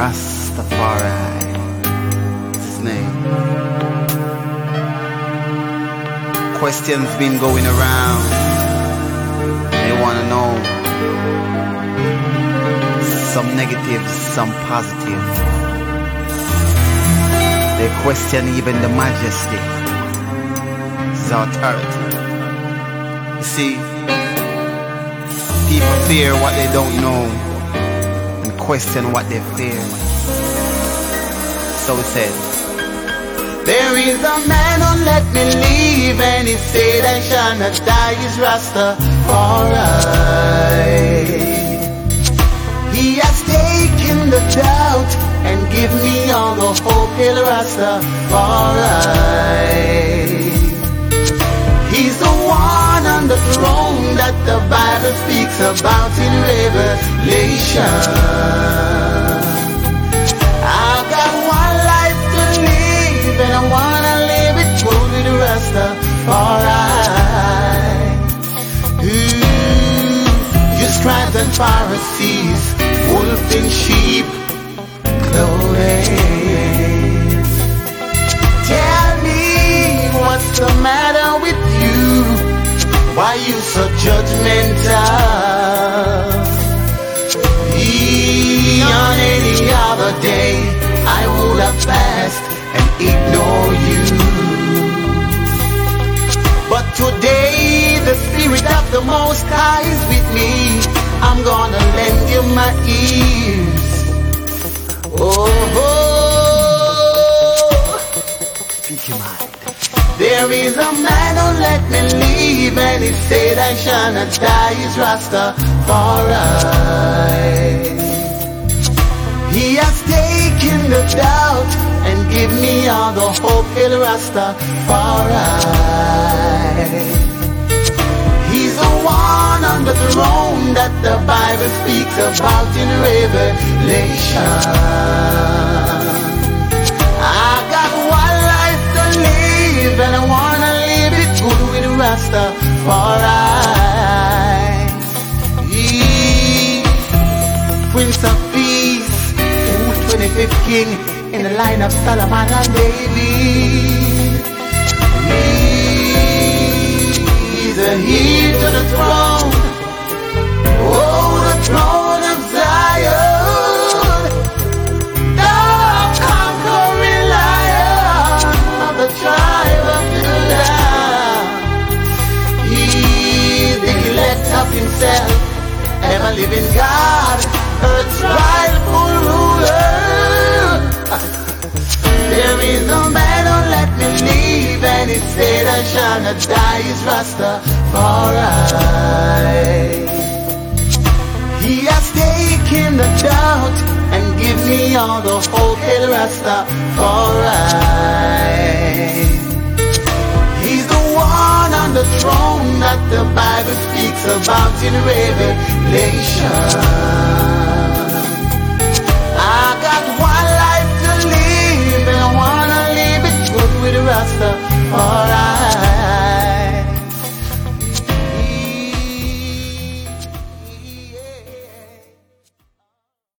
Rastafari, his name. Questions been going around. They wanna know. Some negative, some positive. They question even the majesty, his authority. You see, people fear what they don't know and question what they fear. So it says, there is a man who let me live, and he said I shall not die. Is Rastafari. He has taken the doubt and give me all the hope. Hail Rastafari. He's the one on the throne that the Bible speaks about in Revelation. I've got one life to live, and I wanna live it full with Rastafari. You scribes and Pharisees, wolf in sheep clothing. Tell me what's the matter with you? Why you so judgmental? On any other day I would have passed and ignore you, but today the Spirit of the Most High is with me. I'm gonna lend you my ears. Oh, speak your mind. There is a man who let me live, and he said I shall not die. Is Rastafari. He has taken the doubt and give me all the hope. Hail Rastafari. He's the one on the throne that the Bible speaks about in Revelation. I got one life to live, and I wanna live it good with Rastafari. Prince of Peace, 25th King in the line of Solomon and David. He's a heir to the throne. Oh, the throne of Zion, the conquering Lion of the tribe of Judah. He's the elect of himself, ever living God, earth's rightful ruler. There is no man who let me live, and he said I shall not die. Is Rastafari. He has taken the doubt and give me all the hope. Hail Rastafari. He's the one on the throne that the Bible speaks about in Revelation.